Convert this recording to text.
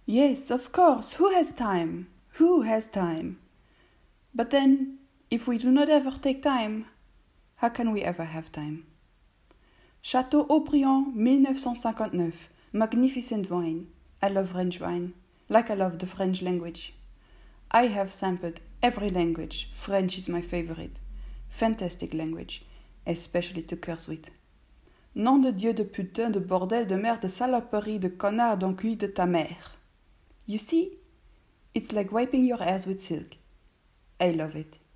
Yes, of course, who has time? Who has time? But then, if we do not ever take time, how can we ever have time? Château Haut-Briand, 1959. Magnificent wine. I love French wine, like I love the French language. I have sampled every language. French is my favorite. Fantastic language, especially to curse with. Nom de Dieu, de putain, de bordel, de merde, de saloperie, de connard, d'enculé de ta mère. You see, it's like wiping your ass with silk. I love it.